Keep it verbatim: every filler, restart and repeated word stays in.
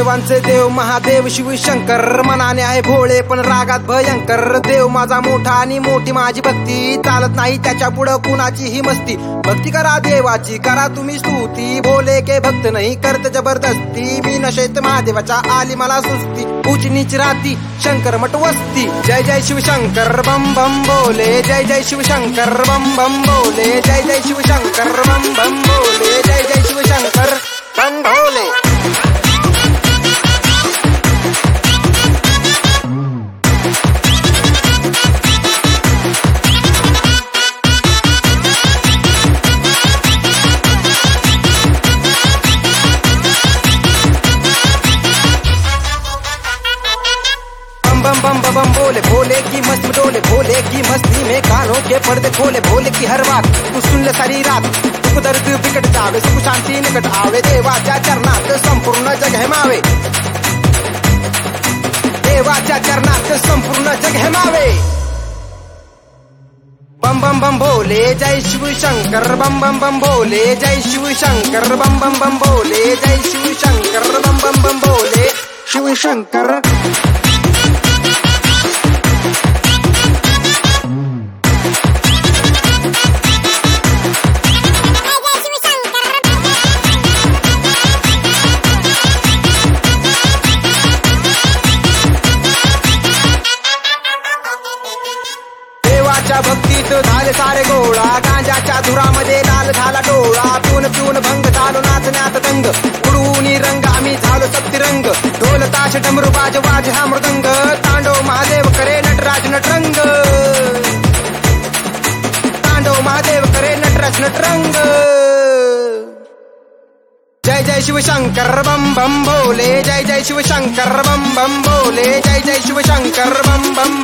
देवांचे देव महादेव शिव शंकर, मनाने आहे भोळे पण रागात भयंकर. देव माझा मोठा आणि मोठी माझी भक्ती, चालत नाही त्याच्या पुढं कुणाची ही मस्ती. भक्ती करा देवाची करा तुम्ही स्तुती, भोले के भक्त नाही करत जबरदस्ती. मी नशेत महादेवाच्या आली मला सुस्ती, उच नीच राती शंकर मठ वस्ती. जय जय शिव शंकर बम बम बोले, जय जय शिव शंकर बम बम बोले, जय जय शिव शंकर बम बम बोले, जय जय शिव शंकर बम भोले. बम बम बम बम बोले, भोले की मस्त डोले, भोले की मस्ती में कानों के पर्दे खोले. भोले की हर बात तू सुन ले सारी रात, दुख दर्द बिकट जावे सुख शांति निकट आवे. देवाच्या चरणात संपूर्ण जग हेमावे, देवाच्या चरणात संपूर्ण जग हेमावे. बम बम बम भोले जय शिव शंकर, बम बम बम भोले जय शिव शंकर, बम बम बम भोले जय शिव शंकर, बम बम बम भोले शिव शंकर. भक्तीत झाले सारे गोळा, गांजाच्या धुरामध्ये लाल झाला डोळा. पिऊन पिऊन भंग झालो नाचण्यात दंग, उडवून रंग आम्ही झालो सप्तिरंग. ढोल ताश डमरू बाज वाज हा मृदंग, तांडव महादेव करे नटराज नटरंग, तांडव महादेव करे नटराज नटरंग. जय जय शिव शंकर बम बम भोले, जय जय शिव शंकर बम बम भोले, जय जय शिव शंकर बम बम